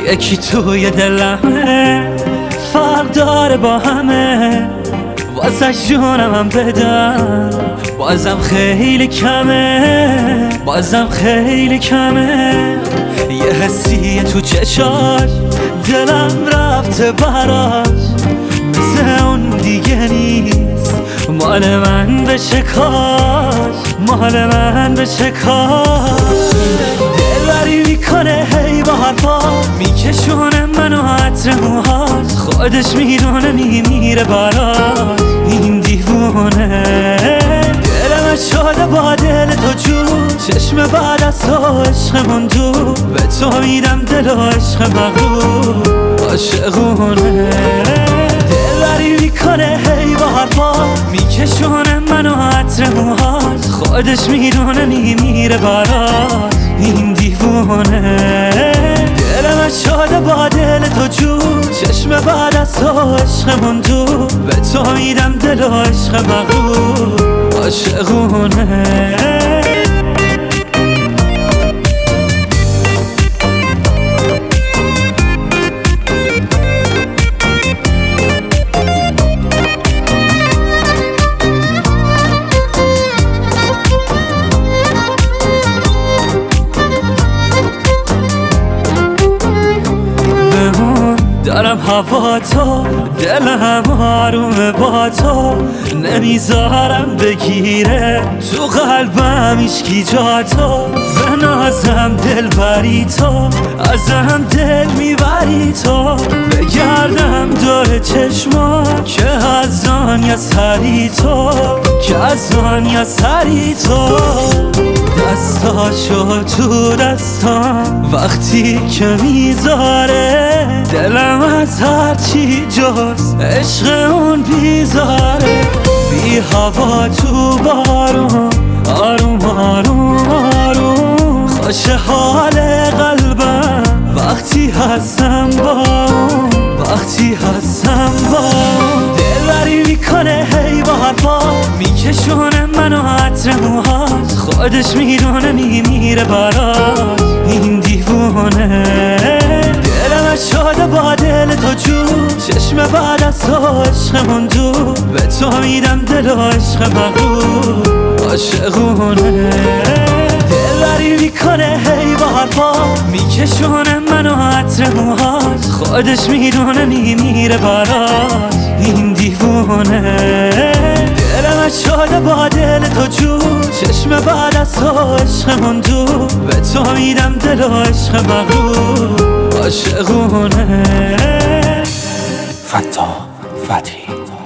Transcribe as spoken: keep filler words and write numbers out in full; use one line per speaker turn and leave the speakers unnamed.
یکی توی دلمه، فرق داره با همه، واسه جونم هم بدم بازم خیلی کمه، بازم خیلی کمه. یه حسیه تو چشاش دلم رفته براش، مثل اون دیگه نیست، مال من بشه کاش، مال من بشه کاش. دلبری میکنه هی با حرفا، میکشونه منو عطر موهاش، خودش میدونه میمیره براش این دیوونه. دلم شده با دل تو جون، چشم بعد از تو عشقمون دور، به تو میدم دل و عشق مغرور عاشقونه. دلبری میکنه هی با حرفا، میکشونه منو عطر موهاش، خودش میدونه میمیره براش این دیوونه. دلم شده با دل تو جون، چشم بعد از تو عشقمون دور، به تو میدم دل و عشق مغرور عاشقونه. دارم هوا تو، دلم آرومه با تو، نمیذارم بگیره تو قلبم هیچکی جا تو. به نازم دل بری تو، ازم دل میبری تو، بگردم دور چشما که از آن یا سری تو، که از آن یا سری تو. دستاشو تو دستام وقتی که میذاره، دلم از هرچی جز عشق اون بیزاره. بی هوا تو بارون، آروم آروم آروم، خوش حال قلبم وقتی هستم با اون، وقتی هستم با اون. دلبری میکنه هی با حرفا، میکشونه منو عطر موهاش، خودش میدونه میمیره براش این دیوونه. دلم شده با دل تو جون، چشم بعد از تو عشقمون دور، به تو میدم دل و عشق مغرور عاشقونه. دلبری میکنه هی با حرفا، میکشونه منو عطر موهاش، خودش میدونه میمیره براش این دیوونه. دلم شده با دل تو جون، چشم بعد از تو عشقمون دور، به تو میدم دل و عشق مغرور عاشقونه.
فتا فتحی